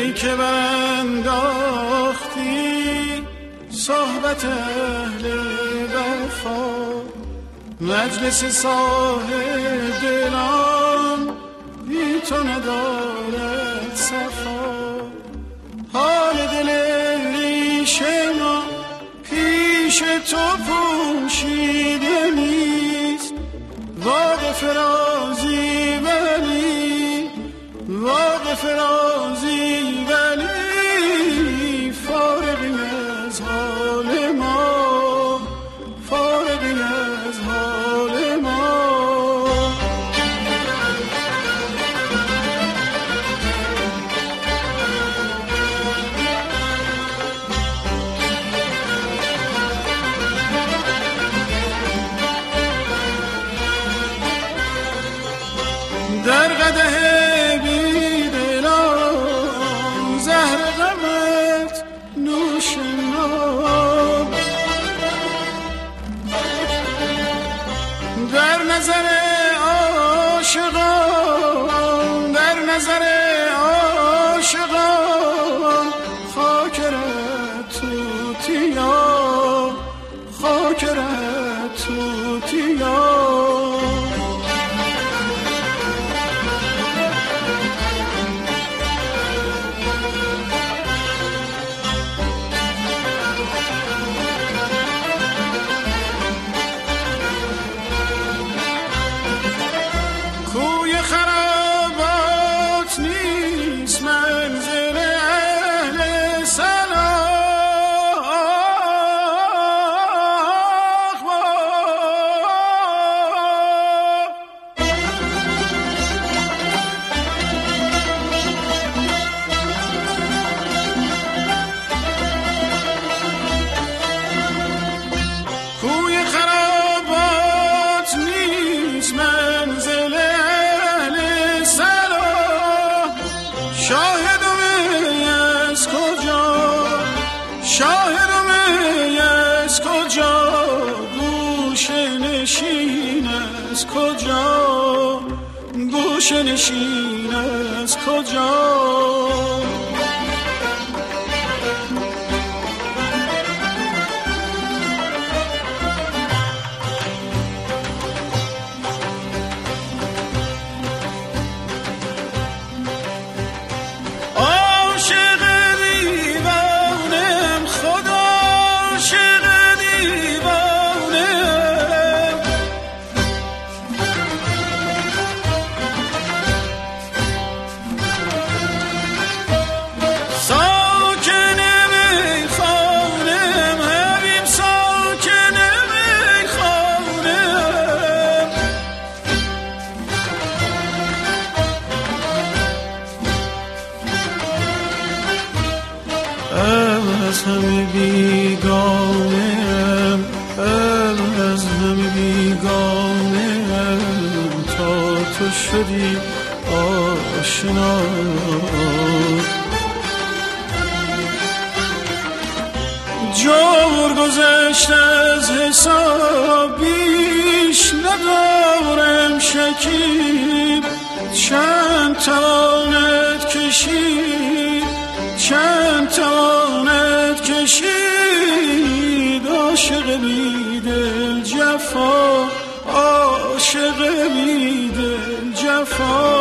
که برانداختی صحبت اهل وفا، مجلس صاحب دلان بی تو ندارد صفا. حال دل ریش ما پیش تو پوشیده نیست، واقف رازی ولی واقف رازی ولی فارغی از حال ما، فارغی از حال ما. در قدح بیدلان زهر غمت نوش ناب، در نظر عاشقان، در نظر عاشقان خاکرت توتیا، خاکرت توتیا. کجا گوشه نشین از کجا؟ از همه بیگانه‌ام، از همه بیگانه‌ام تا تو شدی آشنا. جور گذشت از حساب بیش ندارم شکیب، چند تواند کشید، چند تواند کشید عاشق بی دل جفا، عاشق بی دل جفا.